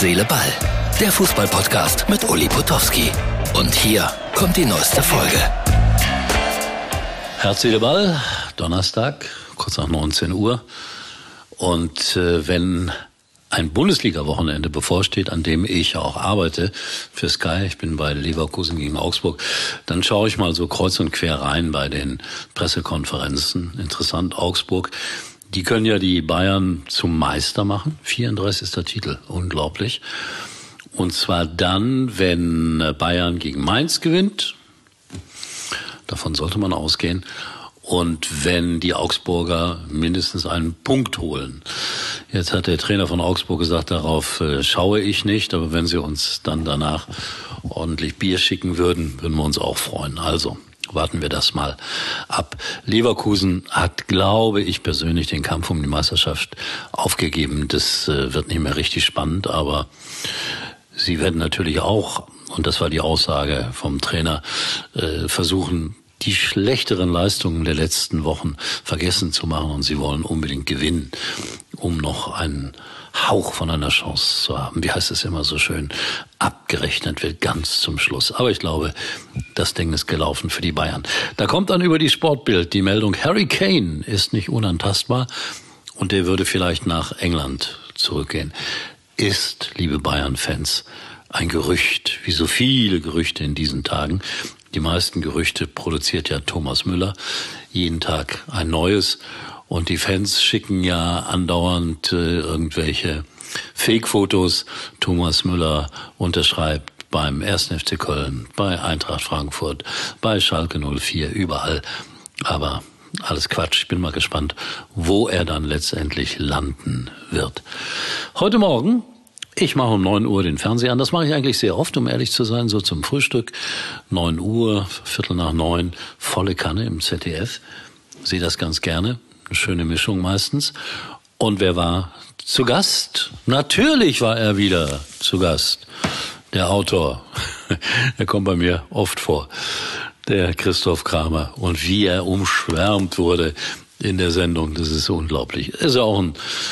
Seele, Ball. Der Fußball-Podcast mit Uli Potowski. Und hier kommt die neueste Folge. Herz, Seele, Ball, Donnerstag, kurz nach 19 Uhr. Und wenn ein Bundesliga-Wochenende bevorsteht, an dem ich auch arbeite für Sky, ich bin bei Leverkusen gegen Augsburg, dann schaue ich mal so kreuz und quer rein bei den Pressekonferenzen. Interessant, Augsburg, die können ja die Bayern zum Meister machen, 34. Titel, unglaublich. Und zwar dann, wenn Bayern gegen Mainz gewinnt, davon sollte man ausgehen, und wenn die Augsburger mindestens einen Punkt holen. Jetzt hat der Trainer von Augsburg gesagt, darauf schaue ich nicht, aber wenn sie uns dann danach ordentlich Bier schicken würden wir uns auch freuen. Also warten wir das mal ab. Leverkusen hat, glaube ich persönlich, den Kampf um die Meisterschaft aufgegeben. Das wird nicht mehr richtig spannend, aber sie werden natürlich auch, und das war die Aussage vom Trainer, versuchen, die schlechteren Leistungen der letzten Wochen vergessen zu machen, und sie wollen unbedingt gewinnen, um noch einen Hauch von einer Chance zu haben. Wie heißt es immer so schön? Abgerechnet wird ganz zum Schluss. Aber ich glaube, das Ding ist gelaufen für die Bayern. Da kommt dann über die Sportbild die Meldung, Harry Kane ist nicht unantastbar und der würde vielleicht nach England zurückgehen. Ist, liebe Bayern-Fans, ein Gerücht, wie so viele Gerüchte in diesen Tagen. Die meisten Gerüchte produziert ja Thomas Müller, jeden Tag ein neues. Und die Fans schicken ja andauernd irgendwelche Fake-Fotos. Thomas Müller unterschreibt beim 1. FC Köln, bei Eintracht Frankfurt, bei Schalke 04, überall. Aber alles Quatsch. Ich bin mal gespannt, wo er dann letztendlich landen wird. Heute Morgen, ich mache um 9 Uhr den Fernseher an. Das mache ich eigentlich sehr oft, um ehrlich zu sein, so zum Frühstück. 9 Uhr, 8:45, volle Kanne im ZDF. Sehe das ganz gerne. Eine schöne Mischung meistens. Und wer war zu Gast? Natürlich war er wieder zu Gast. Der Autor. Er kommt bei mir oft vor. Der Christoph Kramer. Und wie er umschwärmt wurde in der Sendung, das ist unglaublich. Er ist ja auch ein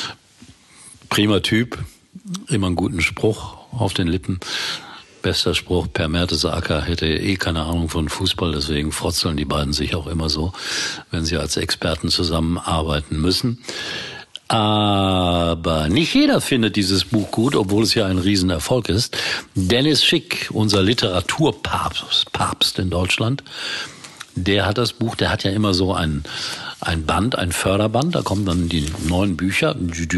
prima Typ. Immer einen guten Spruch auf den Lippen. Bester Spruch, Per Mertesacker hätte keine Ahnung von Fußball, deswegen frotzeln die beiden sich auch immer so, wenn sie als Experten zusammenarbeiten müssen. Aber nicht jeder findet dieses Buch gut, obwohl es ja ein Riesenerfolg ist. Dennis Schick, unser Literaturpapst in Deutschland, der hat das Buch, der hat ja immer so ein Band, ein Förderband, da kommen dann die neuen Bücher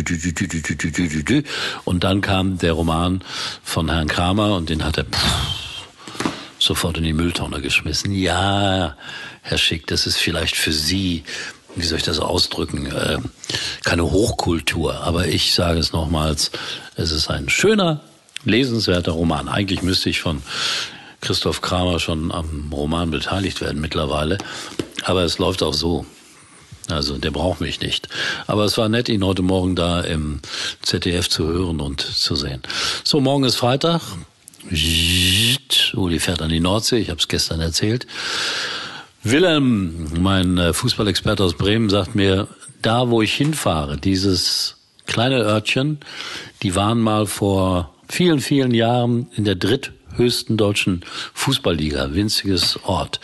und dann kam der Roman von Herrn Kramer und den hat er sofort in die Mülltonne geschmissen. Ja, Herr Schick, das ist vielleicht für Sie, wie soll ich das ausdrücken, keine Hochkultur, aber ich sage es nochmals, es ist ein schöner, lesenswerter Roman. Eigentlich müsste ich von Christoph Kramer schon am Roman beteiligt werden mittlerweile, aber es läuft auch so. Also der braucht mich nicht. Aber es war nett, ihn heute Morgen da im ZDF zu hören und zu sehen. So, morgen ist Freitag. Uli fährt an die Nordsee, ich habe es gestern erzählt. Wilhelm, mein Fußballexperte aus Bremen, sagt mir, da wo ich hinfahre, dieses kleine Örtchen, die waren mal vor vielen, vielen Jahren in der dritthöchsten deutschen Fußballliga. Winziger Ort.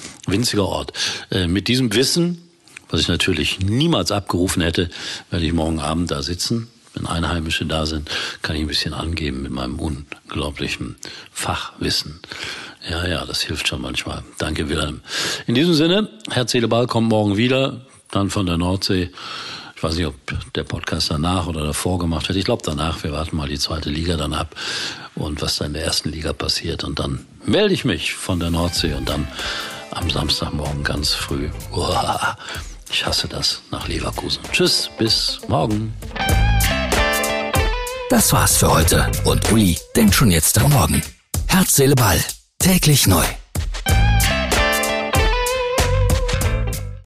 Mit diesem Wissen, was ich natürlich niemals abgerufen hätte, werde ich morgen Abend da sitzen. Wenn Einheimische da sind, kann ich ein bisschen angeben mit meinem unglaublichen Fachwissen. Ja, das hilft schon manchmal. Danke, Wilhelm. In diesem Sinne, Herz, Seele, Ball kommt morgen wieder, dann von der Nordsee. Ich weiß nicht, ob der Podcast danach oder davor gemacht wird. Ich glaube danach. Wir warten mal die zweite Liga dann ab und was da in der ersten Liga passiert. Und dann melde ich mich von der Nordsee und dann am Samstagmorgen ganz früh. Ich hasse das, nach Leverkusen. Tschüss, bis morgen. Das war's für heute und Uli denkt schon jetzt am Morgen. Herz, Seele, Ball. Täglich neu.